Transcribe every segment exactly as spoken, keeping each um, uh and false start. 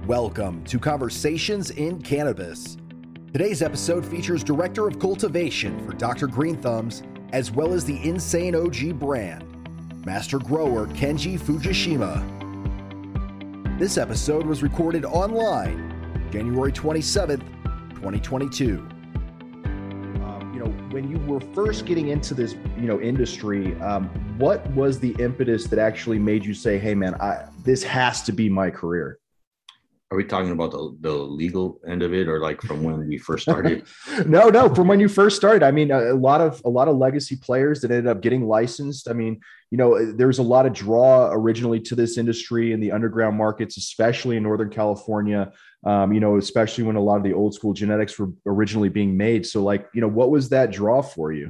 Welcome to Conversations in Cannabis. Today's episode features Director of Cultivation for Doctor Green Thumbs, as well as the Insane O G brand, Master Grower Kenji Fujishima. This episode was recorded online, January twenty-seventh, twenty twenty-two. Um, you know, when you were first getting into this, you know, industry, um, what was the impetus that actually made you say, "Hey, man, I, this has to be my career"? Are we talking about the, the legal end of it, or like from when we first started? no, no, from when you first started. I mean, a, a lot of a lot of legacy players that ended up getting licensed. I mean, you know, there's a lot of draw originally to this industry in the underground markets, especially in Northern California. Um, you know, especially when a lot of the old school genetics were originally being made. So, like, you know, what was that draw for you?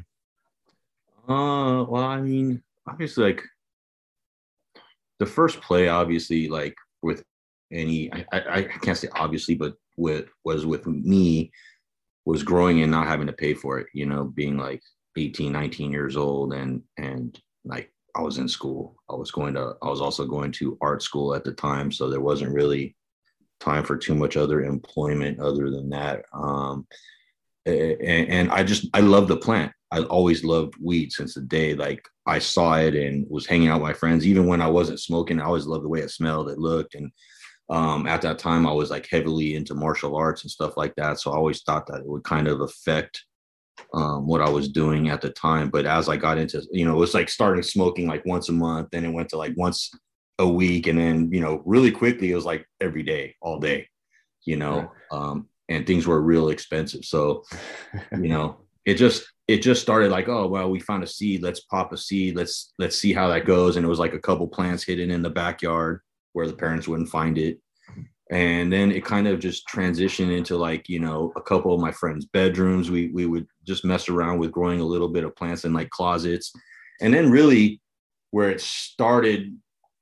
Uh, well, I mean, obviously, like the first play, obviously, like with any, I, I, I can't say obviously, but with was with me was growing and not having to pay for it, you know, being like eighteen, nineteen years old. And, and like, I was in school, I was going to, I was also going to art school at the time. So there wasn't really time for too much other employment other than that. Um, and, and I just, I love the plant. I always loved weed since the day, like I saw it and was hanging out with my friends. Even when I wasn't smoking, I always loved the way it smelled, it looked. And Um, at that time, I was like heavily into martial arts and stuff like that. So I always thought that it would kind of affect um, what I was doing at the time. But as I got into, you know, it was like starting smoking like once a month, then it went to like once a week. And then, you know, really quickly, it was like every day, all day, you know, um, and things were real expensive. So, you know, it just, it just started like, oh, well, we found a seed. Let's pop a seed. Let's, let's see how that goes. And it was like a couple plants hidden in the backyard where the parents wouldn't find it. And then it kind of just transitioned into like, you know, a couple of my friends' bedrooms. We we would just mess around with growing a little bit of plants in like closets. And then really where it started,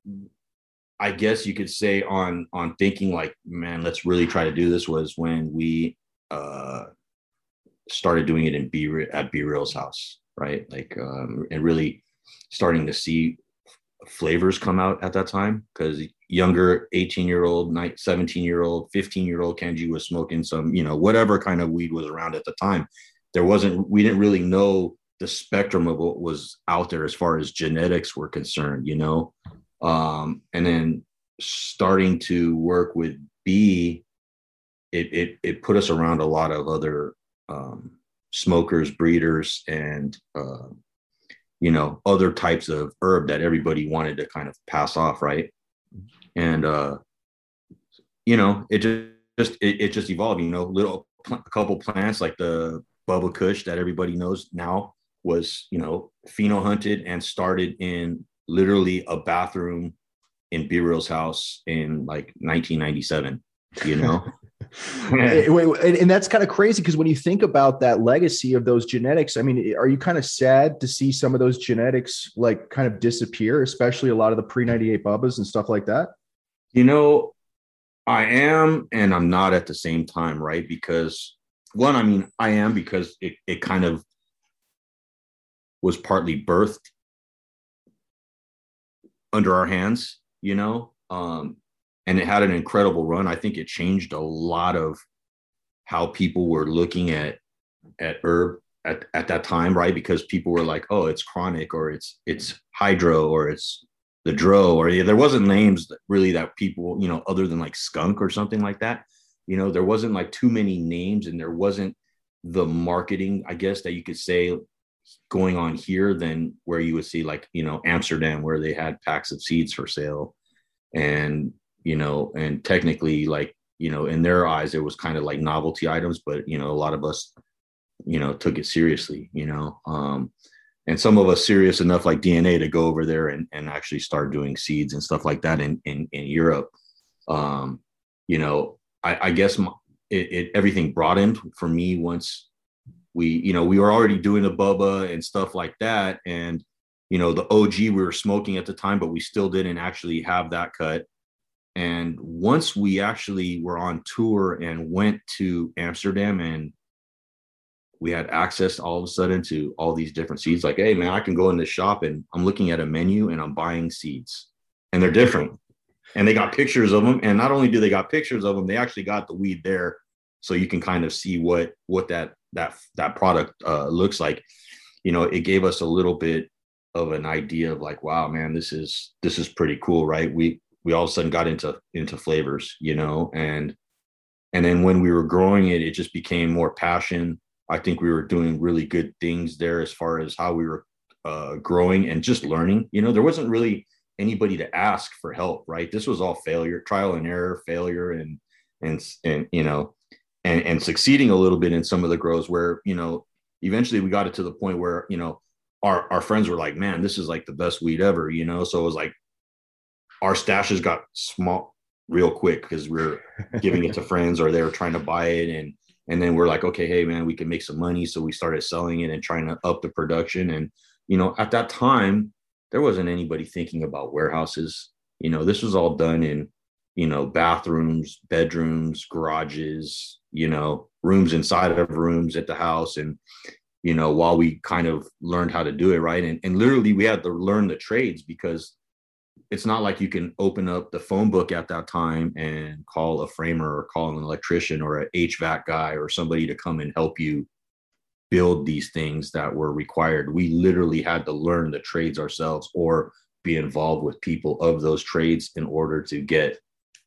I guess you could say on, on thinking like, man, let's really try to do this was when we uh, started doing it in B at B-Real's house, right? Like, um, and really starting to see flavors come out at that time, because younger eighteen year old, seventeen year old, fifteen year old Kenji was smoking some, you know, whatever kind of weed was around at the time. There wasn't, we didn't really know the spectrum of what was out there as far as genetics were concerned, you know? Um, and then starting to work with B, it, it, it put us around a lot of other um, smokers, breeders, and, uh, you know, other types of herb that everybody wanted to kind of pass off. Right. And, uh, you know, it just, just it, it just evolved, you know, little, a couple plants like the Bubba Kush that everybody knows now was, you know, pheno hunted and started in literally a bathroom in B-Real's house in like nineteen ninety-seven, you know? and, and that's kind of crazy, because when you think about that legacy of those genetics, I mean, are you kind of sad to see some of those genetics like kind of disappear, especially a lot of the pre ninety-eight Bubbas and stuff like that? You know, I am and I'm not at the same time, right? Because one, I mean, I am because it, it kind of was partly birthed under our hands, you know, um, and it had an incredible run. I think it changed a lot of how people were looking at at herb at, at that time, right? Because people were like, oh, it's chronic, or it's it's hydro, or it's the dro, or yeah, there wasn't names that really that people, you know, other than like skunk or something like that. You know, there wasn't like too many names, and there wasn't the marketing, I guess, that you could say going on here than where you would see like, you know, Amsterdam, where they had packs of seeds for sale. And, you know, and technically, like, you know, in their eyes, it was kind of like novelty items, but, you know, a lot of us, you know, took it seriously, you know, um, and some of us serious enough like D N A to go over there and, and actually start doing seeds and stuff like that in, in, in Europe. Um, you know, I, I guess my, it, it, everything broadened for me once we, you know, we were already doing the Bubba and stuff like that. And, you know, the O G we were smoking at the time, but we still didn't actually have that cut. And once we actually were on tour and went to Amsterdam and we had access all of a sudden to all these different seeds, like, hey man, I can go in this shop and I'm looking at a menu and I'm buying seeds and they're different. and they got pictures of them. And not only do they got pictures of them, they actually got the weed there, so you can kind of see what what that that that product uh, looks like. You know, it gave us a little bit of an idea of like, wow, man, this is this is pretty cool, right? We we all of a sudden got into into flavors, you know, and and then when we were growing it, it just became more passion. I think we were doing really good things there as far as how we were uh, growing and just learning. You know, there wasn't really anybody to ask for help, right? This was all failure, trial and error, failure, and and and you know, and and succeeding a little bit in some of the grows where, you know, eventually we got it to the point where, you know, our our friends were like, man, this is like the best weed ever, you know. So it was like our stashes got small real quick because we we're giving it to friends or they were trying to buy it, and and then we're like, okay, hey man, we can make some money. So we started selling it and trying to up the production. And you know, at that time, there wasn't anybody thinking about warehouses. You know, this was all done in, you know, bathrooms, bedrooms, garages, you know, rooms inside of rooms at the house. And, you know, while we kind of learned how to do it, right. And, and literally we had to learn the trades because it's not like you can open up the phone book at that time and call a framer or call an electrician or an H V A C guy or somebody to come and help you build these things that were required. We literally had to learn the trades ourselves or be involved with people of those trades in order to get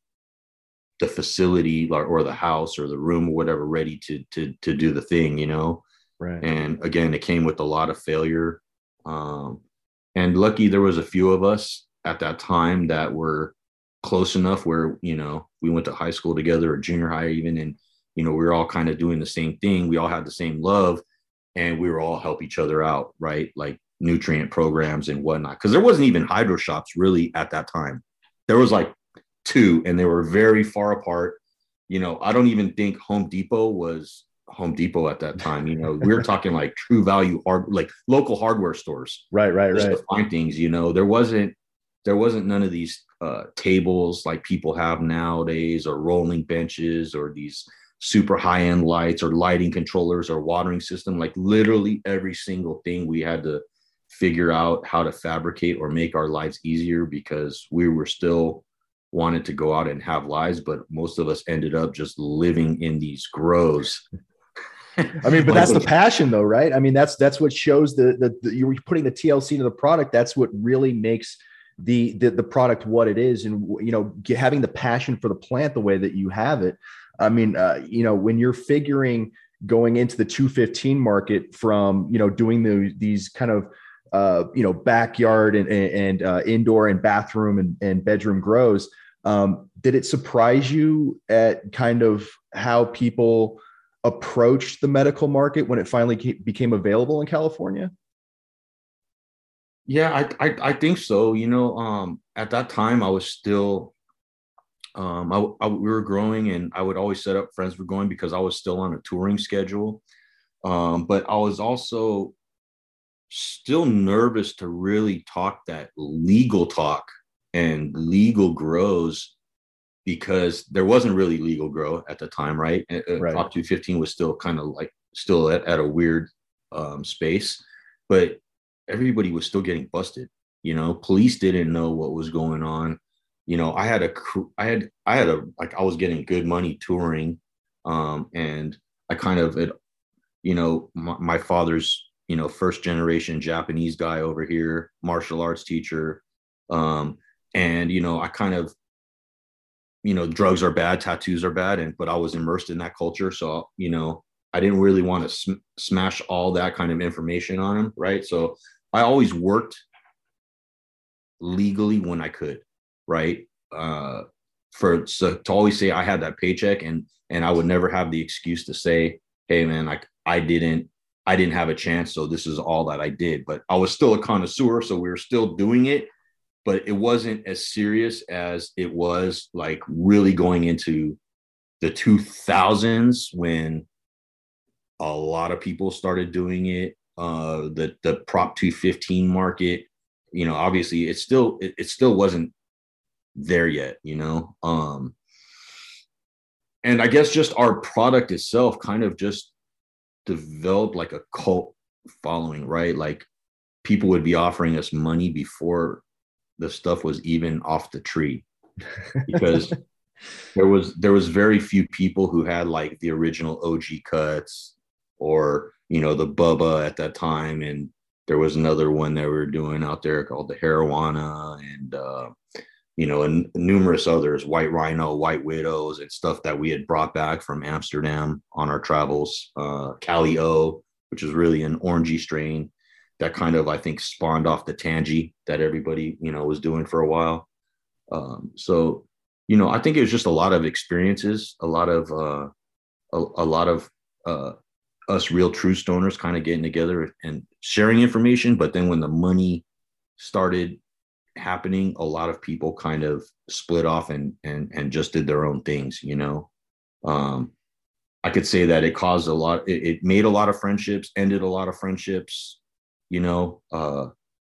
the facility or, or the house or the room or whatever ready to to to do the thing, you know. Right. And again, it came with a lot of failure. Um, and lucky there was a few of us at that time that were close enough where, you know, we went to high school together or junior high even, and you know, we were all kind of doing the same thing. We all had the same love, and we were all help each other out, right? Like nutrient programs and whatnot. Because there wasn't even hydro shops really at that time. There was like two, and they were very far apart. You know, I don't even think Home Depot was Home Depot at that time. You know, we were talking like True Value hard, like local hardware stores. Right, right, just right. to find things. You know, there wasn't there wasn't none of these uh, tables like people have nowadays, or rolling benches, or these super high-end lights or lighting controllers or watering system. Like literally every single thing we had to figure out how to fabricate or make our lives easier, because we were still wanted to go out and have lives, but most of us ended up just living in these grows. I mean, but that's the passion though, right? I mean, that's, that's what shows the, the, the you're putting the T L C into the product. That's what really makes the, the, the product what it is. And, you know, having the passion for the plant the way that you have it. I mean, uh, you know, when you're figuring going into the two fifteen market from, you know, doing the, these kind of, uh, you know, backyard and, and uh, indoor and bathroom and, and bedroom grows, um, did it surprise you at kind of how people approached the medical market when it finally came, became available in California? Yeah, I, I, I think so. You know, um, at that time I was still, Um, I, I, we were growing, and I would always set up friends were going because I was still on a touring schedule. Um, but I was also still nervous to really talk that legal talk and legal grows, because there wasn't really legal grow at the time, right? right. Prop two fifteen was still kind of like still at, at a weird um, space, but everybody was still getting busted. You know, police didn't know what was going on. You know, I had a, I had, I had a, like, I was getting good money touring. Um, and I kind of, it, you know, my, my father's, you know, first generation Japanese guy over here, martial arts teacher. Um, and, you know, I kind of, you know, drugs are bad, tattoos are bad. And, but I was immersed in that culture. So, you know, I didn't really want to sm- smash all that kind of information on him. Right. So I always worked legally when I could. Right. Uh, for so to always say I had that paycheck, and and I would never have the excuse to say, hey man, like I didn't I didn't have a chance, so this is all that I did. But I was still a connoisseur, so we were still doing it, but it wasn't as serious as it was like really going into the two thousands when a lot of people started doing it. Uh, the the Prop two fifteen market, you know, obviously it still it, it still wasn't there yet, you know. Um and I guess just our product itself kind of just developed like a cult following, right? Like people would be offering us money before the stuff was even off the tree, because there was there was very few people who had like the original O G cuts or, you know, the Bubba at that time. And there was another one that we were doing out there called the Marijuana, and, uh, you know, and numerous others, White Rhino, White Widows, and stuff that we had brought back from Amsterdam on our travels. Uh, Cali O, which is really an orangey strain that kind of, I think, spawned off the Tangy that everybody, you know, was doing for a while. Um, so, you know, I think it was just a lot of experiences, a lot of, uh, a, a lot of uh, us real true stoners kind of getting together and sharing information. But then when the money started happening, a lot of people kind of split off and and and just did their own things, you know. um I could say that it caused a lot, it, it made a lot of friendships, ended a lot of friendships, you know. uh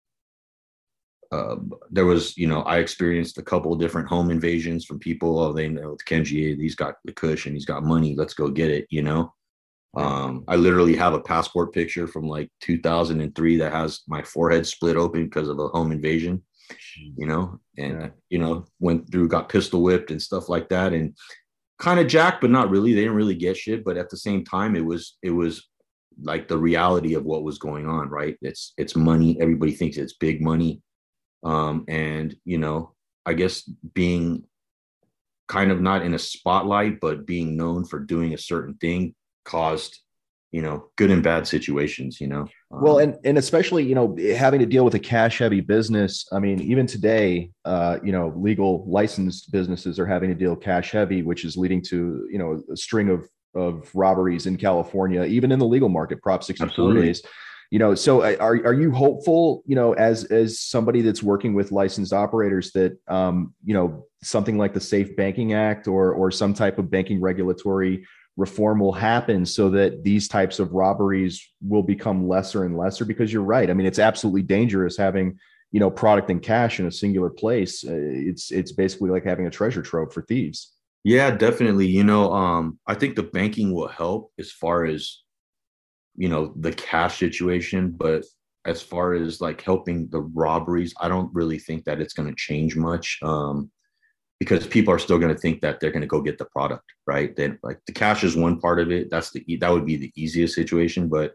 uh, there was, you know, I experienced a couple of different home invasions from people. Oh, they know Kenji, he's got the kush and he's got money, let's go get it, you know. Um, I literally have a passport picture from like two thousand three that has my forehead split open because of a home invasion, you know, and, yeah. you know, went through, got pistol whipped and stuff like that, and kind of jacked, but not really. They didn't really get shit. But at the same time, it was, it was like the reality of what was going on, right? It's, it's money. Everybody thinks it's big money. Um, and, you know, I guess being kind of not in a spotlight, but being known for doing a certain thing caused, you know, good and bad situations, you know. Um, well, and and especially, you know, having to deal with a cash heavy business. I mean, even today, uh, you know, legal licensed businesses are having to deal cash heavy, which is leading to, you know, a string of of robberies in California, even in the legal market. Prop sixty-four days. You know, so are are you hopeful, you know, as as somebody that's working with licensed operators, that um, you know, something like the Safe Banking Act or or some type of banking regulatory reform will happen so that these types of robberies will become lesser and lesser? Because you're right. I mean, it's absolutely dangerous having, you know, product and cash in a singular place. Uh, it's it's basically like having a treasure trove for thieves. Yeah, definitely. You know, um, I think the banking will help as far as, you know, the cash situation, but as far as like helping the robberies, I don't really think that it's going to change much, um, because people are still going to think that they're going to go get the product, right? Then like the cash is one part of it. That's the, that would be the easiest situation, but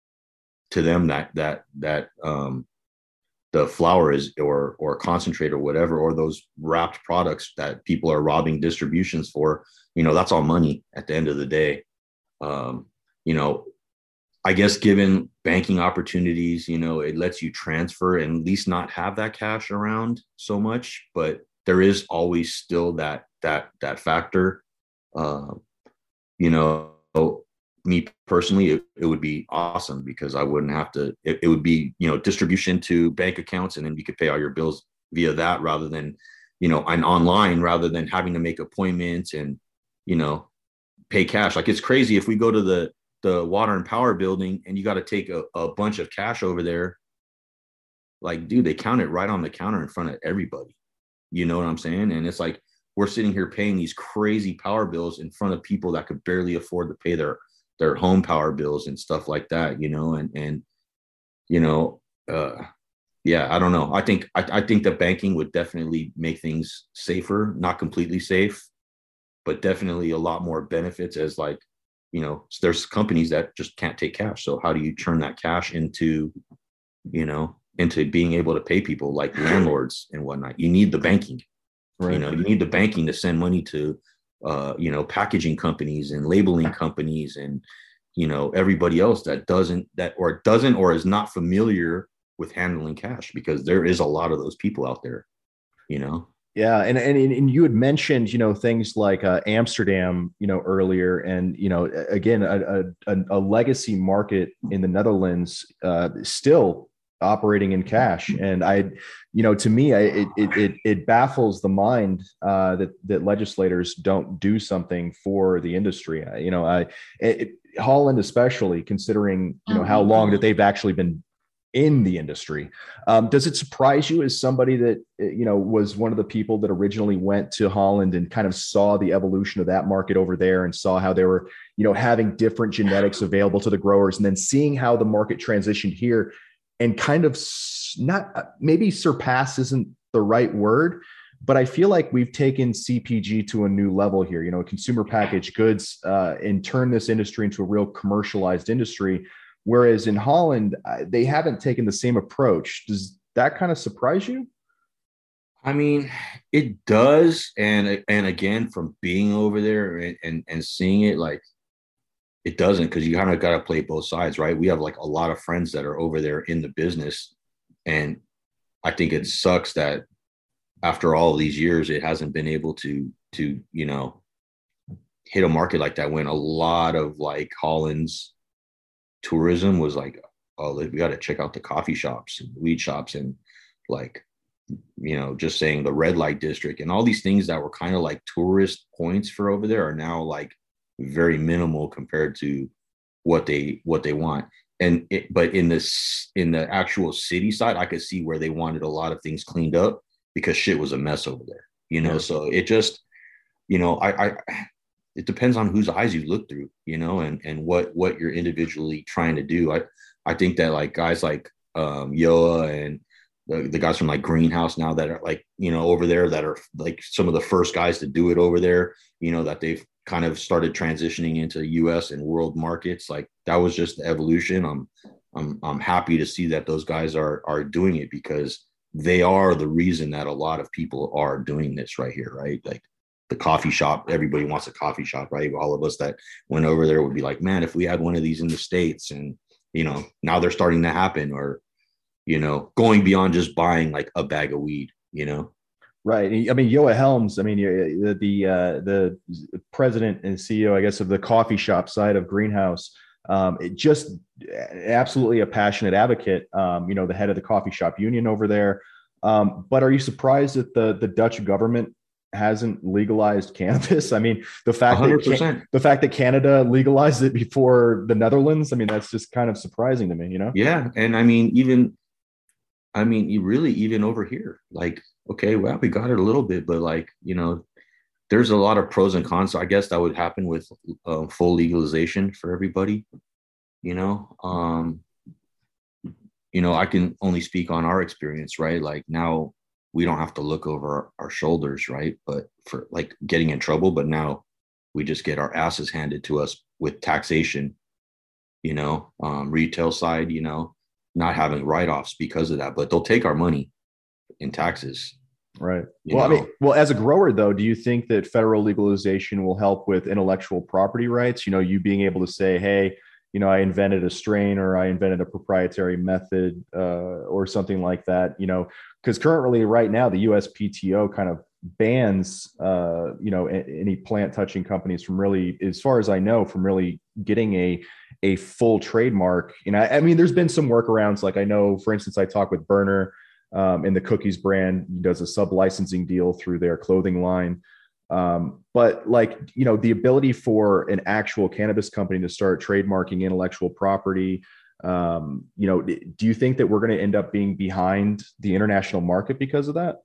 to them that, that, that, um, the flour is, or, or concentrate or whatever, or those wrapped products that people are robbing distributions for, you know, that's all money at the end of the day. Um, you know, I guess given banking opportunities, you know, it lets you transfer and at least not have that cash around so much, but there is always still that, that, that factor. Uh, you know, me personally, it, it would be awesome because I wouldn't have to, it, it would be, you know, distribution to bank accounts, and then you could pay all your bills via that rather than, you know, and online rather than having to make appointments and, you know, pay cash. Like it's crazy if we go to the, the water and power building and you got to take a, a bunch of cash over there. Like, dude, they count it right on the counter in front of everybody. You know what I'm saying? And it's like, we're sitting here paying these crazy power bills in front of people that could barely afford to pay their, their home power bills and stuff like that, you know? And, and, you know, uh, yeah, I don't know. I think, I, I think that banking would definitely make things safer, not completely safe, but definitely a lot more benefits as like, you know, there's companies that just can't take cash. So how do you turn that cash into, you know, into being able to pay people like landlords and whatnot? You need the banking, right? You know, you need the banking to send money to, uh, you know, packaging companies and labeling companies and, you know, everybody else that doesn't, that or doesn't, or is not familiar with handling cash, because there is a lot of those people out there, you know? Yeah. And, and, and you had mentioned, you know, things like uh, Amsterdam, you know, earlier, and, you know, again, a, a, a legacy market in the Netherlands, uh, still operating in cash. And I, you know, to me, I, it, it, it baffles the mind uh, that, that legislators don't do something for the industry. I, you know, I, it, Holland, especially considering, you know, how long that they've actually been in the industry. Um, does it surprise you as somebody that, you know, was one of the people that originally went to Holland and kind of saw the evolution of that market over there and saw how they were, you know, having different genetics available to the growers, and then seeing how the market transitioned here and kind of not, maybe surpass isn't the right word, but I feel like we've taken C P G to a new level here, you know, consumer packaged goods, uh, and turned this industry into a real commercialized industry. Whereas in Holland, uh, they haven't taken the same approach. Does that kind of surprise you? I mean, it does. And, and again, from being over there and, and, and seeing it, like, it doesn't, because you kind of got to play both sides, right? We have like a lot of friends that are over there in the business. And I think it sucks that after all of these years, it hasn't been able to, to, you know, hit a market like that, when a lot of like Holland's tourism was like, oh, we got to check out the coffee shops and weed shops and like, you know, just saying the red light district and all these things that were kind of like tourist points for over there are now like very minimal compared to what they what they want. And it, but in this in the actual city side, I could see where they wanted a lot of things cleaned up because shit was a mess over there, you know. Yeah. So it just, you know, I, I it depends on whose eyes you look through, you know, and and what what you're individually trying to do. I I think that like guys like um Yoa and the, the guys from like Greenhouse now that are like, you know, over there, that are like some of the first guys to do it over there, you know, that they've kind of started transitioning into U S and world markets. Like that was just the evolution. I'm, I'm, I'm happy to see that those guys are, are doing it, because they are the reason that a lot of people are doing this right here. Right. Like the coffee shop, everybody wants a coffee shop, right? All of us that went over there would be like, man, if we had one of these in the States. And, you know, now they're starting to happen, or, you know, going beyond just buying like a bag of weed, you know? Right. I mean, Yoa Helms, I mean, the the, uh, the president and C E O, I guess, of the coffee shop side of Greenhouse, um, it just absolutely a passionate advocate, um, you know, the head of the coffee shop union over there. Um, but are you surprised that the, the Dutch government hasn't legalized cannabis? I mean, the fact one hundred percent. that the fact that Canada legalized it before the Netherlands, I mean, that's just kind of surprising to me, you know? Yeah. And I mean, even, I mean, you really, even over here, like, okay, well, we got it a little bit, but like, you know, there's a lot of pros and cons. So I guess that would happen with uh, full legalization for everybody, you know. Um, you know, I can only speak on our experience, right? Like now we don't have to look over our, our shoulders, right? But for like getting in trouble, but now we just get our asses handed to us with taxation, you know, um, retail side, you know, not having write-offs because of that, but they'll take our money in taxes. Right. Well, know? I mean, well, as a grower though, do you think that federal legalization will help with intellectual property rights? You know, you being able to say, hey, you know, I invented a strain, or I invented a proprietary method, uh, or something like that, you know, because currently right now the U S P T O kind of bans, uh, you know, a, any plant touching companies from really, as far as I know, from really getting a, a full trademark. You know, I, I mean, there's been some workarounds. Like I know, for instance, I talked with Berner, Um, and the Cookies brand does a sub licensing deal through their clothing line. Um, but like, you know, the ability for an actual cannabis company to start trademarking intellectual property, um, you know, do you think that we're going to end up being behind the international market because of that?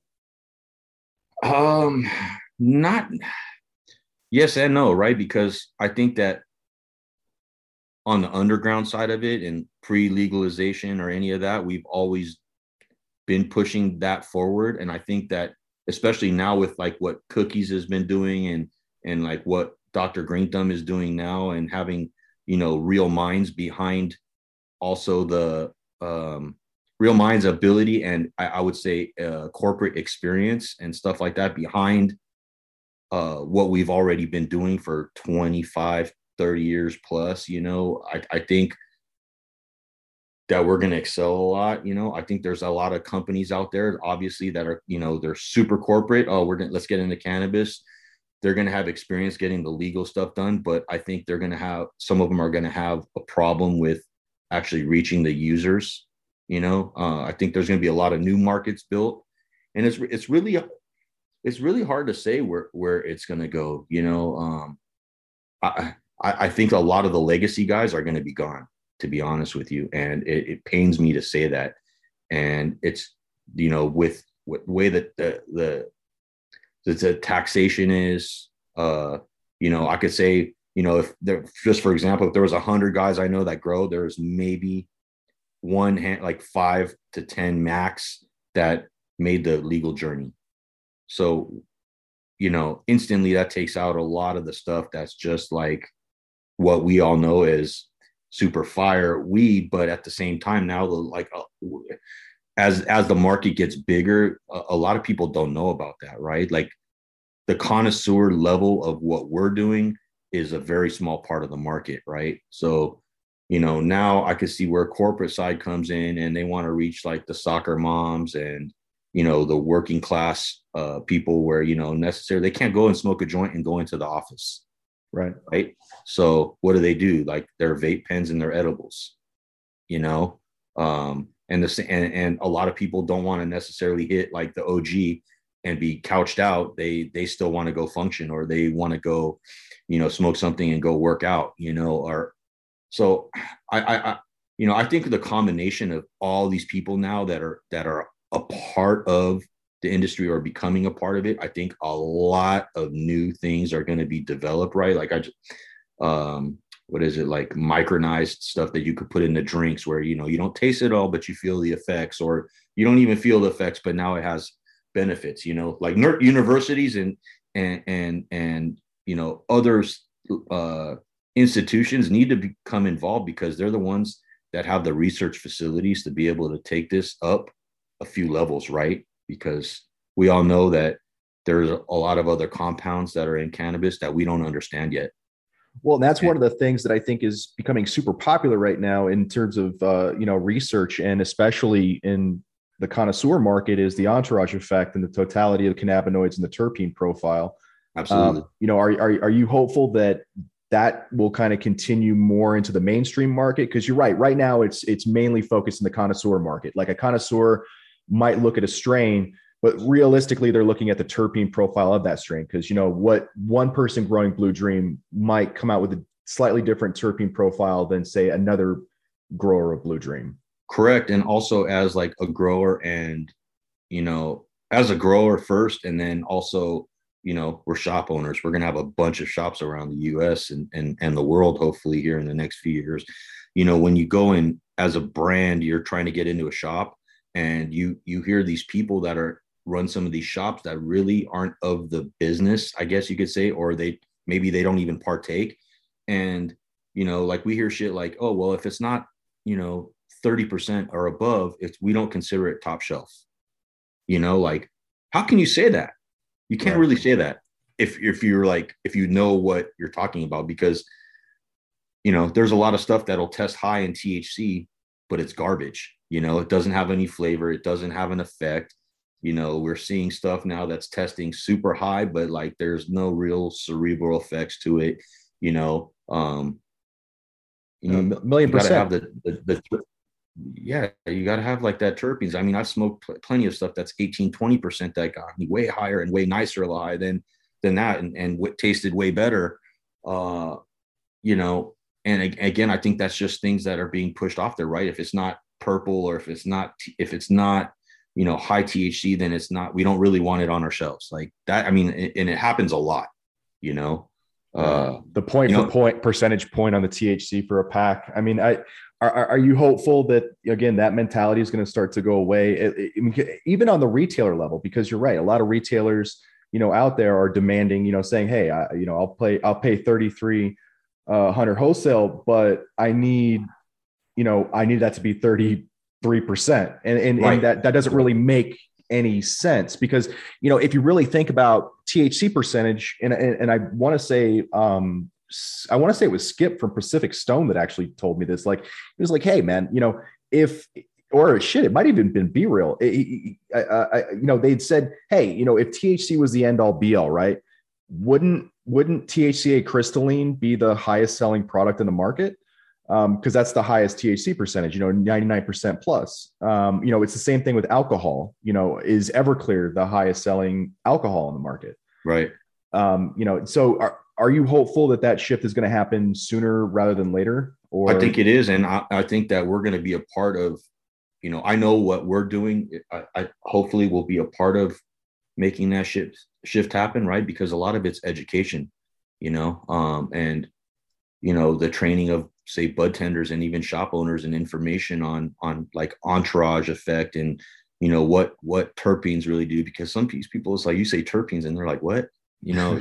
Um, not yes and no, right? Because I think that on the underground side of it and pre-legalization or any of that, we've always been pushing that forward. And I think that especially now with like what Cookies has been doing and and like what Doctor Green Thumb is doing now, and having, you know, Real Minds behind also the um Real Minds ability, and I, I would say uh, corporate experience and stuff like that behind uh what we've already been doing for twenty-five, thirty years plus, you know, I, I think that we're going to excel a lot. You know, I think there's a lot of companies out there, obviously, that are, you know, they're super corporate. Oh, we're going to, let's get into cannabis. They're going to have experience getting the legal stuff done, but I think they're going to have, some of them are going to have a problem with actually reaching the users. You know, uh, I think there's going to be a lot of new markets built, and it's, it's really, it's really hard to say where, where it's going to go. You know, um, I, I, I think a lot of the legacy guys are going to be gone, to be honest with you. And it, it pains me to say that. And it's, you know, with, with the way that the, the, the, the taxation is, uh, you know, I could say, you know, if there, just for example, if there was a hundred guys I know that grow, there's maybe one hand, like five to ten max that made the legal journey. So, you know, instantly that takes out a lot of the stuff that's just like what we all know as super fire weed. But at the same time, now the like uh, as as the market gets bigger, a, a lot of people don't know about that, right? Like the connoisseur level of what we're doing is a very small part of the market, right? So, you know, now I can see where corporate side comes in and they want to reach like the soccer moms and, you know, the working class uh, people where, you know, necessarily they can't go and smoke a joint and go into the office. Right. Right. So what do they do? Like their vape pens and their edibles, you know? Um, and the and, and a lot of people don't want to necessarily hit like the O G and be couched out. They they still want to go function, or they want to go, you know, smoke something and go work out, you know, or so I, I, I you know, I think the combination of all these people now that are that are a part of the industry or becoming a part of it, I think a lot of new things are going to be developed, right? Like I just, um, what is it, like micronized stuff that you could put in the drinks where, you know, you don't taste it all, but you feel the effects, or you don't even feel the effects, but now it has benefits, you know, like ner- universities and, and, and, and, you know, others, uh, institutions need to become involved because they're the ones that have the research facilities to be able to take this up a few levels, right? Because we all know that there's a lot of other compounds that are in cannabis that we don't understand yet. Well, that's one of the things that I think is becoming super popular right now in terms of, uh, you know, research, and especially in the connoisseur market, is the entourage effect and the totality of the cannabinoids and the terpene profile. Absolutely. Um, you know, are, are, are you hopeful that that will kind of continue more into the mainstream market? Because you're right. Right now, it's it's mainly focused in the connoisseur market. Like a connoisseur might look at a strain, but realistically, they're looking at the terpene profile of that strain. Because, you know, what one person growing Blue Dream might come out with a slightly different terpene profile than, say, another grower of Blue Dream. Correct. And also as like a grower and, you know, as a grower first, and then also, you know, we're shop owners. We're going to have a bunch of shops around the U S and, and, and the world, hopefully here in the next few years. You know, when you go in as a brand, you're trying to get into a shop, and you, you hear these people that are run some of these shops that really aren't of the business, I guess you could say, or they, maybe they don't even partake. And, you know, like we hear shit like, oh, well, if it's not, you know, thirty percent or above, if we don't consider it top shelf, you know, like, how can you say that? You can't Right. really say that if, if you're like, if you know what you're talking about, because, you know, there's a lot of stuff that'll test high in T H C, but it's garbage. You know, it doesn't have any flavor. It doesn't have an effect. You know, we're seeing stuff now that's testing super high, but like there's no real cerebral effects to it. You know, um, you, A million you got to percent. have the, the, the, yeah, you got to have like that terpenes. I mean, I've smoked pl- plenty of stuff that's eighteen, twenty percent that got me way higher and way nicer high than, than that. And, and what tasted way better, uh, you know, and again, I think that's just things that are being pushed off there, right? If it's not purple, or if it's not, if it's not, you know, high T H C, then it's not, we don't really want it on our shelves like that. I mean, and it happens a lot, you know, uh, the point you for know, point percentage point on the T H C for a pack. I mean, I, are, are you hopeful that, again, that mentality is going to start to go away, it, it, even on the retailer level? Because you're right. A lot of retailers, you know, out there are demanding, you know, saying, hey, I, you know, I'll pay, I'll pay thirty-three hundred wholesale, but I need, you know, I need that to be thirty-three percent. And, and, right. and that, that doesn't really make any sense, because, you know, if you really think about T H C percentage, and, and, and I want to say, um, I want to say it was Skip from Pacific Stone that actually told me this. Like, he was like, hey man, you know, if, or shit, it might even been Be Real. I, I, you know, they'd said, hey, you know, if T H C was the end all be all, right, wouldn't, wouldn't T H C A crystalline be the highest selling product in the market? Um, cause that's the highest T H C percentage, you know, ninety-nine percent plus. Um, you know, it's the same thing with alcohol. You know, is Everclear the highest selling alcohol in the market? Right. Um, you know, so are, are you hopeful that that shift is going to happen sooner rather than later? Or I think it is. And I, I think that we're going to be a part of, you know, I know what we're doing. I, I hopefully will be a part of making that shift shift happen. Right. Because a lot of it's education, you know, um, and, you know, the training of, say, bud tenders and even shop owners, and information on, on like entourage effect and, you know, what, what terpenes really do, because some people, it's like you say terpenes and they're like, what, you know,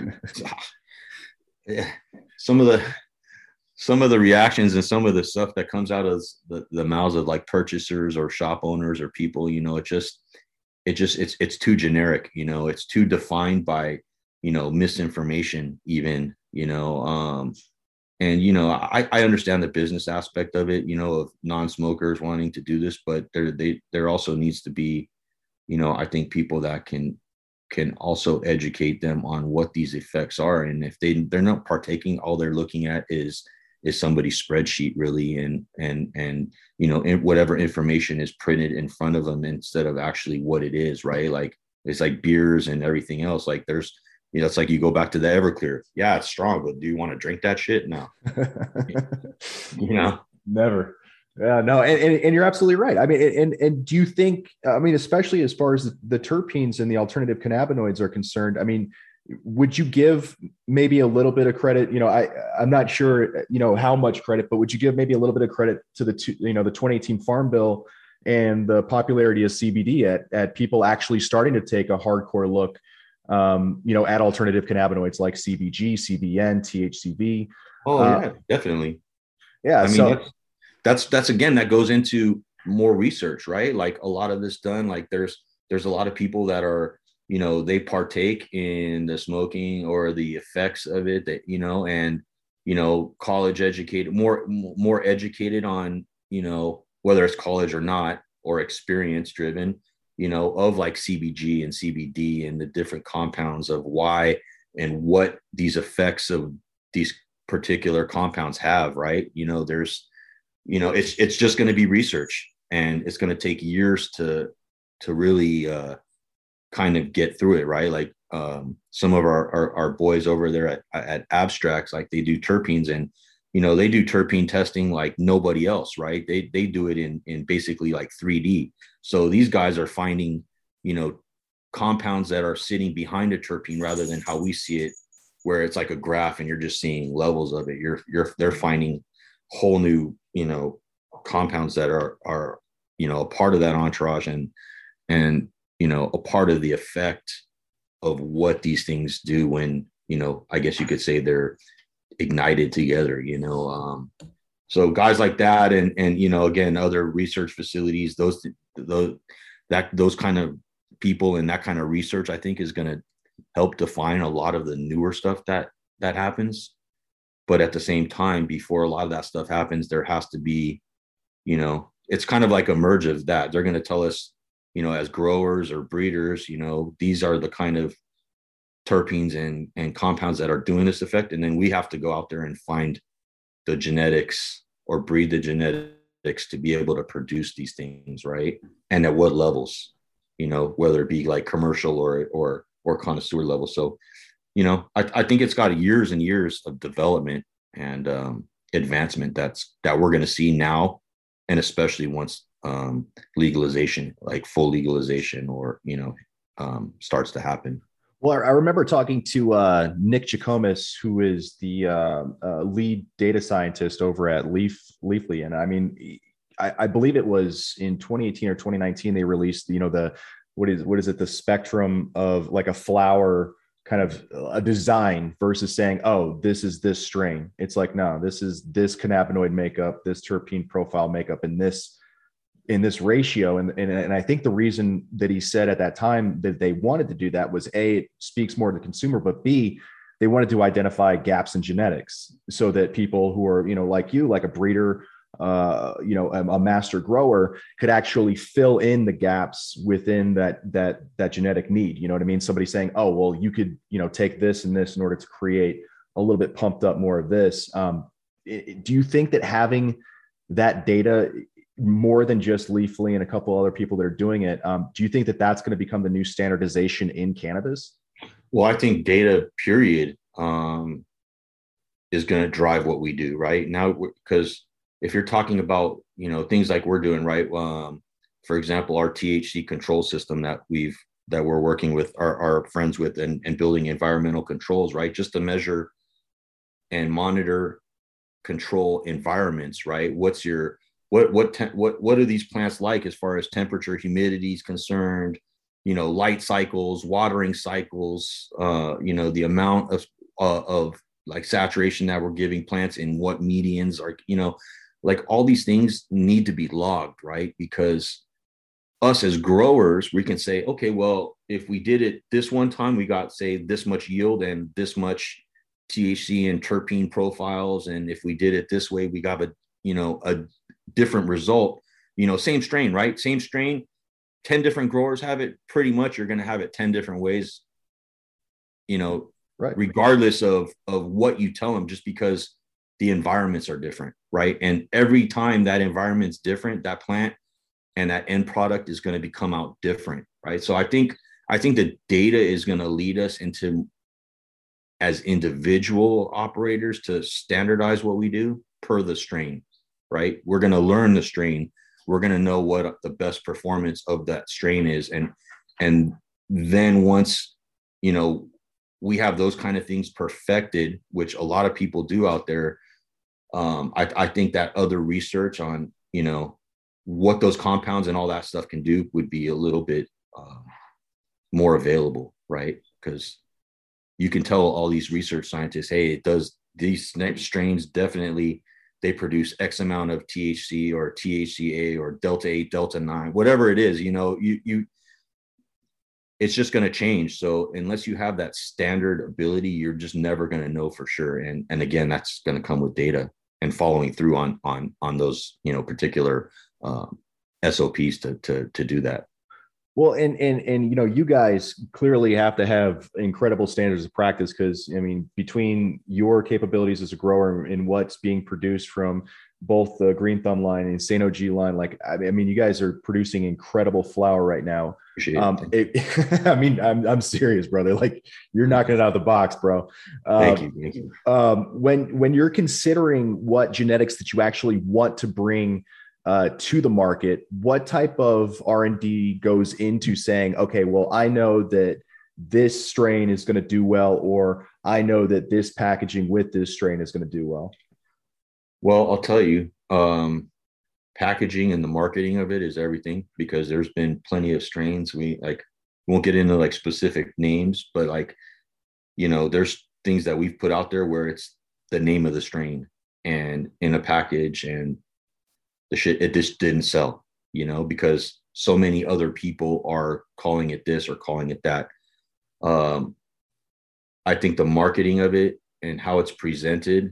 some of the, some of the reactions and some of the stuff that comes out of the, the mouths of like purchasers or shop owners or people, you know, it just, it just, it's, it's too generic, you know, it's too defined by, you know, misinformation even, you know, um, and, you know, I, I understand the business aspect of it, you know, of non-smokers wanting to do this, but there, they, there also needs to be, you know, I think people that can, can also educate them on what these effects are. And if they, they're not partaking, all they're looking at is, is somebody's spreadsheet really. And, and, and, you know, whatever information is printed in front of them instead of actually what it is, right? Like, it's like beers and everything else. Like there's, you know, it's like you go back to the Everclear. Yeah, it's strong, but do you want to drink that shit? No. You know, never. Yeah, no, and, and, and you're absolutely right. I mean, and and do you think? I mean, especially as far as the terpenes and the alternative cannabinoids are concerned, I mean, would you give maybe a little bit of credit? You know, I I'm not sure, you know, how much credit, but would you give maybe a little bit of credit to the two, you know, the twenty eighteen Farm Bill and the popularity of C B D at at people actually starting to take a hardcore look, um, you know, at alternative cannabinoids like C B G, C B N, T H C V. Oh uh, yeah, definitely. Yeah. I mean, so that's, that's, that's again, that goes into more research, right? Like a lot of this done, like there's, there's a lot of people that are, you know, they partake in the smoking or the effects of it that, you know, and, you know, college educated, more, more educated on, you know, whether it's college or not, or experience driven, you know, of like C B G and C B D and the different compounds of why and what these effects of these particular compounds have, right? You know, there's, you know, it's, it's just going to be research, and it's going to take years to, to really uh, kind of get through it. Right. Like um, some of our, our, our boys over there at, at Abstracts, like they do terpenes, and, you know, they do terpene testing like nobody else, right? They, they do it in, in basically like three D. So these guys are finding, you know, compounds that are sitting behind a terpene rather than how we see it, where it's like a graph and you're just seeing levels of it. You're, you're, they're finding whole new, you know, compounds that are, are, you know, a part of that entourage and, and, you know, a part of the effect of what these things do when, you know, I guess you could say they're ignited together, you know. Um, so guys like that, and, and, you know, again, other research facilities, those, those, that, those kind of people and that kind of research, I think is going to help define a lot of the newer stuff that, that happens. But at the same time, before a lot of that stuff happens, there has to be, you know, it's kind of like a merge of that. They're going to tell us, you know, as growers or breeders, you know, these are the kind of terpenes and, and compounds that are doing this effect. And then we have to go out there and find the genetics or breed the genetics to be able to produce these things, right? And at what levels, you know, whether it be like commercial or, or, or connoisseur level. So, you know, I, I think it's got years and years of development and um, advancement that's that we're going to see now, and especially once um, legalization, like full legalization, or you know, um, starts to happen. Well, I remember talking to uh, Nick Jikomes, who is the uh, uh, lead data scientist over at Leaf Leafly, and I mean, I, I believe it was in twenty eighteen or twenty nineteen they released, you know, the what is what is it, the spectrum of like a flower kind of a design versus saying, oh, this is this strain. It's like, no, this is this cannabinoid makeup, this terpene profile makeup in this, in this ratio. And, and, and I think the reason that he said at that time that they wanted to do that was A, it speaks more to the consumer, but B, they wanted to identify gaps in genetics so that people who are, you know, like you, like a breeder, uh, you know, a, a master grower could actually fill in the gaps within that, that, that genetic need. You know what I mean? Somebody saying, oh, well, you could, you know, take this and this in order to create a little bit pumped up more of this. Um, it, do you think that having that data more than just Leafly and a couple other people that are doing it, um, do you think that that's going to become the new standardization in cannabis? Well, I think data period um, is going to drive what we do right now, because if you're talking about, you know, things like we're doing, right? Um, for example, our T H C control system that we've, that we're working with our, our friends with and, and building environmental controls, right? Just to measure and monitor, control environments, right? What's your, what what te- what what are these plants like as far as temperature, humidity is concerned, you know, light cycles, watering cycles, uh, you know, the amount of uh, of like saturation that we're giving plants in what medians are, you know, like all these things need to be logged, right? Because us as growers, we can say, okay, well, if we did it this one time, we got, say, this much yield and this much T H C and terpene profiles. And if we did it this way, we got a, you know, a different result, you know, same strain, right? Same strain, ten different growers have it. Pretty much you're going to have it ten different ways, you know, right, regardless of, of what you tell them, just because the environments are different, right? And every time that environment's different, that plant and that end product is going to become out different, right? So I think I think the data is going to lead us into, as individual operators, to standardize what we do per the strain, right? We're going to learn the strain. We're going to know what the best performance of that strain is, and and then once, you know, we have those kind of things perfected, which a lot of people do out there. Um, I, I think that other research on, you know, what those compounds and all that stuff can do would be a little bit uh, more available, right? Because you can tell all these research scientists, hey, it does, these strains definitely, they produce X amount of T H C or T H C A or delta eight, delta nine, whatever it is, you know, you, you, it's just going to change. So unless you have that standard ability, you're just never going to know for sure. And, and again, that's going to come with data and following through on, on, on those, you know, particular um, S O Ps to, to, to do that. Well, and, and, and, you know, you guys clearly have to have incredible standards of practice, because, I mean, between your capabilities as a grower and what's being produced from both the Green Thumb line and Insane O G line, like, I mean, you guys are producing incredible flower right now. Um, it, I mean, I'm, I'm serious, brother. Like, you're knocking it out of the box, bro. Um, thank you. Thank you. Um, when, when you're considering what genetics that you actually want to bring Uh, to the market, what type of R and D goes into saying, okay, well, I know that this strain is going to do well, or I know that this packaging with this strain is going to do well? Well, I'll tell you, um, packaging and the marketing of it is everything, because there's been plenty of strains. We like, won't get into like specific names, but like, you know, there's things that we've put out there where it's the name of the strain and in a package, and the shit, it just didn't sell, you know, because so many other people are calling it this or calling it that. Um, I think the marketing of it and how it's presented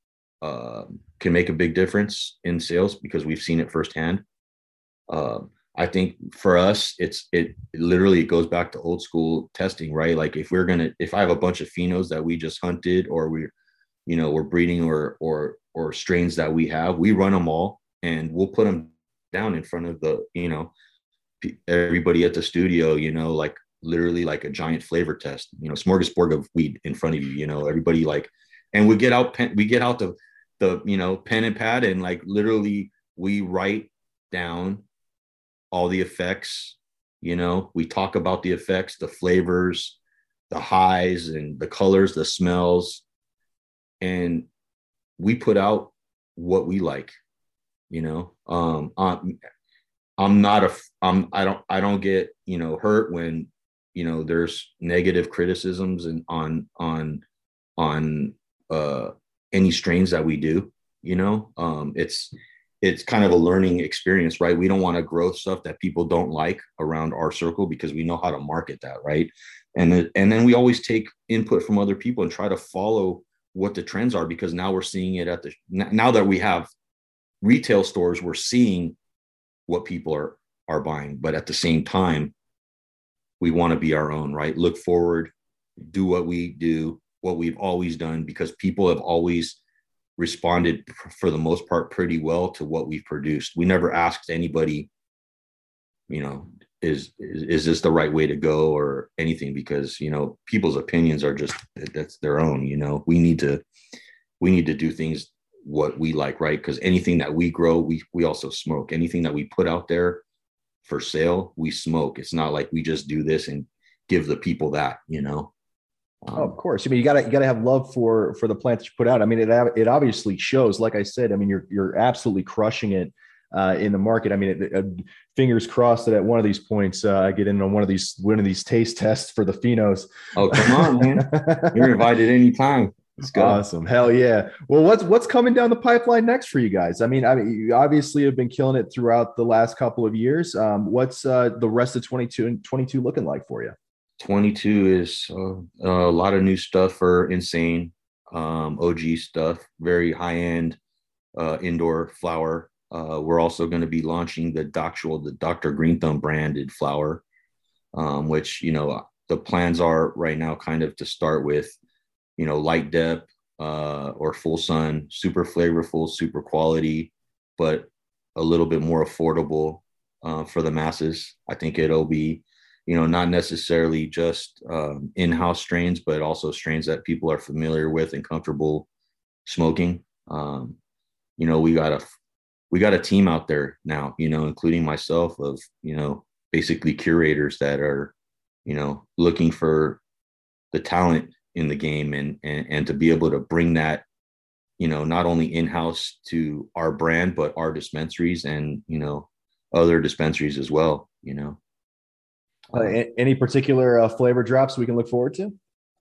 uh, can make a big difference in sales, because we've seen it firsthand. Uh, I think for us, it's it, it literally it goes back to old school testing, right? Like if we're gonna, if I have a bunch of phenos that we just hunted, or we, you know, we're breeding or or or strains that we have, we run them all. And we'll put them down in front of the, you know, everybody at the studio, you know, like literally like a giant flavor test, you know, smorgasbord of weed in front of you, you know, everybody like, and we get out, pen, we get out the, the, you know, pen and pad, and like literally we write down all the effects, you know, we talk about the effects, the flavors, the highs and the colors, the smells, and we put out what we like. You know, um, I'm, I'm not a, I'm, I don't, I don't get, you know, hurt when, you know, there's negative criticisms and on, on, on, uh, any strains that we do, you know, um, it's, it's kind of a learning experience, right? We don't want to grow stuff that people don't like around our circle, because we know how to market that. Right. And then, and then we always take input from other people and try to follow what the trends are, because now we're seeing it at the, now that we have retail stores, we're seeing what people are are buying, but at the same time, we want to be our own, right? Look forward, do what we do, what we've always done, because people have always responded for the most part pretty well to what we've produced. We never asked anybody, you know, is is, is this the right way to go or anything, because, you know, people's opinions are just, that's their own, you know. We need to we need to do things what we like, right? Because anything that we grow, we we also smoke. Anything that we put out there for sale, we smoke. It's not like we just do this and give the people that, you know. Um, oh, of course. I mean, you gotta you gotta have love for for the plant that you put out. I mean, it it obviously shows. Like I said, I mean, you're you're absolutely crushing it uh, in the market. I mean, it, it, fingers crossed that at one of these points, uh, I get in on one of these one of these taste tests for the phenos. Oh, come on, man! You're invited anytime. Let's go. Awesome. Hell yeah. Well, what's what's coming down the pipeline next for you guys? I mean, I mean, you obviously have been killing it throughout the last couple of years. Um, what's uh, the rest of twenty-two and twenty-two looking like for you? twenty-two is uh, a lot of new stuff for Insane, um, O G stuff, very high end uh, indoor flower. Uh, we're also going to be launching the actual the Doctor Green Thumb branded flower, um, which you know the plans are right now kind of to start with. You know, light depth uh, or full sun, super flavorful, super quality, but a little bit more affordable uh, for the masses. I think it'll be, you know, not necessarily just um, in-house strains, but also strains that people are familiar with and comfortable smoking. Um, you know, we got a we got a team out there now, you know, including myself, of you know, basically curators that are, you know, looking for the talent in the game and, and and to be able to bring that, you know, not only in-house to our brand, but our dispensaries and, you know, other dispensaries as well, you know. Uh, any particular uh, flavor drops we can look forward to?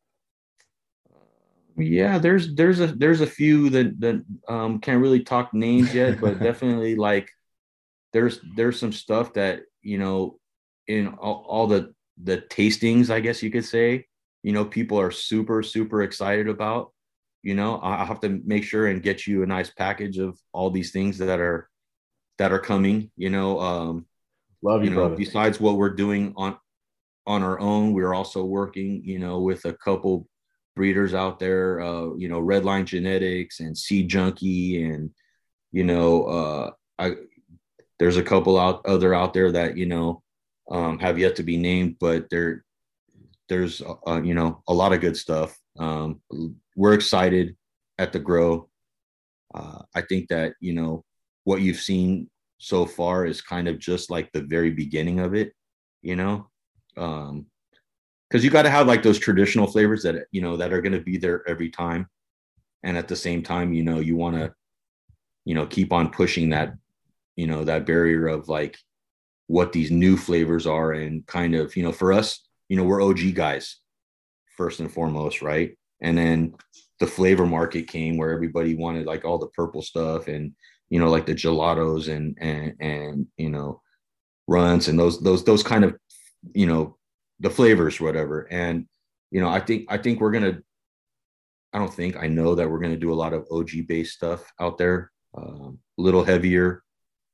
Yeah, there's there's a there's a few that that um can't really talk names yet, but definitely like there's there's some stuff that, you know, in all, all the the tastings, I guess you could say, you know, people are super, super excited about. You know, I have to make sure and get you a nice package of all these things that are that are coming, you know. Um, Love you, you know, brother. Besides what we're doing on on our own, we're also working, you know, with a couple breeders out there, uh, you know, Redline Genetics and Seed Junkie, and, you know, uh, I there's a couple out other out there that, you know, um, have yet to be named, but they're there's uh, you know, a lot of good stuff. Um, we're excited at the grow. Uh, I think that, you know, what you've seen so far is kind of just like the very beginning of it, you know, um, because you got to have like those traditional flavors that, you know, that are going to be there every time. And at the same time, you know, you want to, you know, keep on pushing that, you know, that barrier of like what these new flavors are, and kind of, you know, for us, you know, we're O G guys first and foremost, right? And then the flavor market came where everybody wanted like all the purple stuff, and, you know, like the gelatos and and and you know, runts and those those those kind of, you know, the flavors, whatever. And, you know, I think I think we're gonna I don't think I know that we're gonna do a lot of O G based stuff out there, um, a little heavier.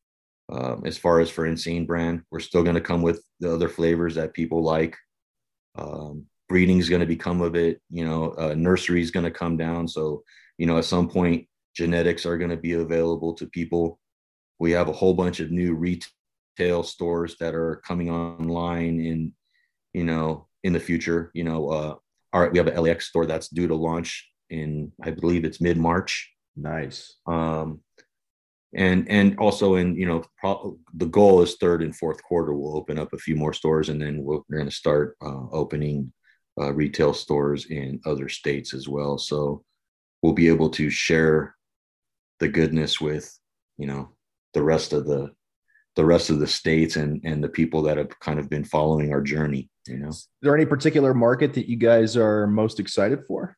Um, as far as for Insane brand, we're still going to come with the other flavors that people like. Um, breeding is going to become of it, you know, uh, nursery is going to come down. So, you know, at some point, genetics are going to be available to people. We have a whole bunch of new retail stores that are coming online in, you know, in the future. You know, uh, all right, we have an L A X store that's due to launch in, I believe it's mid-March. Nice. Um, and and also in, you know, pro- the goal is third and fourth quarter we'll open up a few more stores, and then we're going to start uh, opening uh, retail stores in other states as well. So we'll be able to share the goodness with, you know, the rest of the the rest of the states and and the people that have kind of been following our journey. You know, is there any particular market that you guys are most excited for?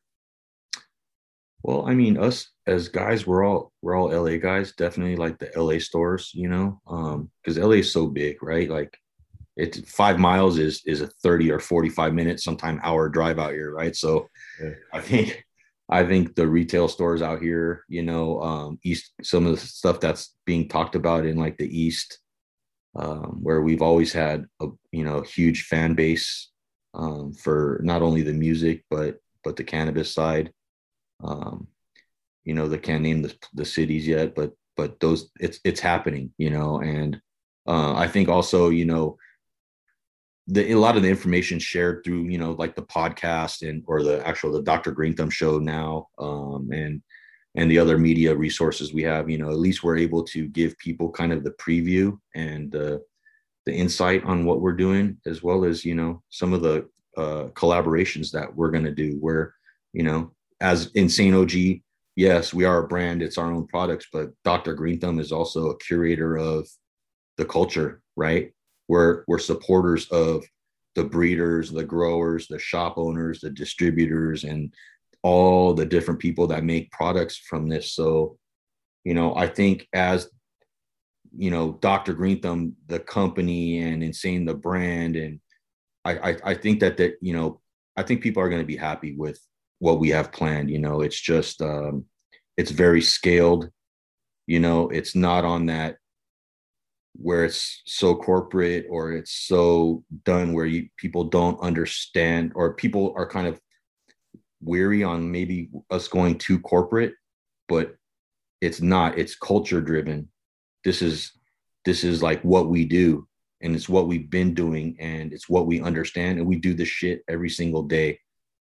Well, I mean, us as guys, we're all we're all L A guys. Definitely like the L A stores, you know, um, because L A is so big, right? Like, it's five miles is is a thirty or forty-five minute, sometime hour drive out here, right? So, yeah. I think I think the retail stores out here, you know, um, east, some of the stuff that's being talked about in like the East, um, where we've always had a, you know, huge fan base um, for not only the music but but the cannabis side. Um, you know, they can't name the, the cities yet, but but those it's it's happening, you know. And uh, I think also, you know, the a lot of the information shared through, you know, like the podcast and or the actual the Doctor Green Thumb show now, um, and and the other media resources we have, you know, at least we're able to give people kind of the preview and uh, the insight on what we're doing, as well as, you know, some of the uh, collaborations that we're going to do where, you know, as Insane O G, yes, we are a brand. It's our own products, but Doctor Green Thumb is also a curator of the culture, right? We're, we're supporters of the breeders, the growers, the shop owners, the distributors, and all the different people that make products from this. So, you know, I think as, you know, Doctor Green Thumb, the company, and Insane, the brand, and I, I, I think that, that, you know, I think people are going to be happy with what we have planned. You know, it's just, um, it's very scaled, you know, it's not on that where it's so corporate or it's so done where you, people don't understand, or people are kind of weary on maybe us going too corporate, but it's not, it's culture driven. This is, this is like what we do, and it's what we've been doing, and it's what we understand. And we do this shit every single day.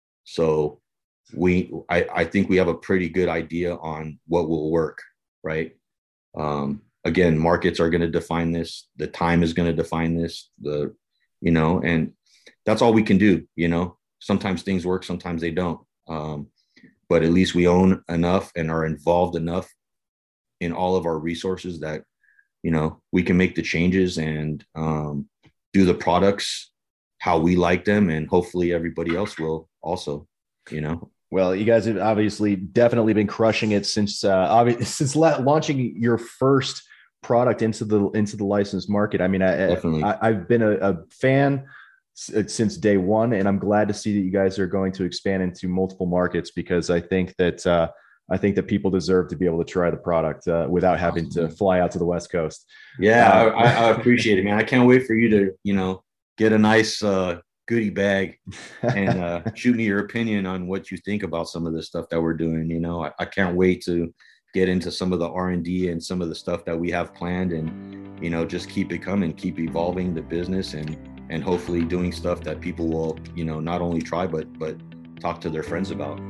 So we, I, I think we have a pretty good idea on what will work. Right. Um, Again, markets are going to define this. The time is going to define this, the, you know, and that's all we can do. You know, sometimes things work, sometimes they don't. Um, but at least we own enough and are involved enough in all of our resources that, you know, we can make the changes and um, do the products how we like them. And hopefully everybody else will also, you know. Well, you guys have obviously definitely been crushing it since uh, obvi- since la- launching your first product into the into the licensed market. I mean, I, Definitely. I I've been a, a fan since day one, and I'm glad to see that you guys are going to expand into multiple markets, because I think that uh, I think that people deserve to be able to try the product uh, without having awesome. to fly out to the West Coast. Yeah, uh, I, I appreciate it, man. I can't wait for you to, you know, get a nice uh, goodie bag and uh, shoot me your opinion on what you think about some of the stuff that we're doing. You know, I, I can't wait to get into some of the R and D and some of the stuff that we have planned, and, you know, just keep it coming, keep evolving the business, and, and hopefully doing stuff that people will, you know, not only try, but, but talk to their friends about.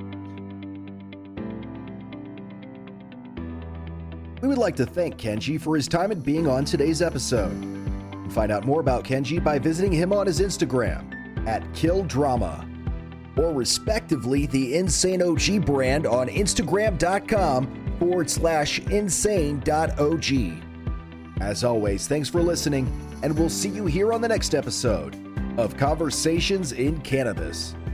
We would like to thank Kenji for his time and being on today's episode. Find out more about Kenji by visiting him on his Instagram at Kill Drama, or respectively the Insane O G brand on Instagram.com forward slash insane.og. As always, thanks for listening, and we'll see you here on the next episode of Conversations in Cannabis.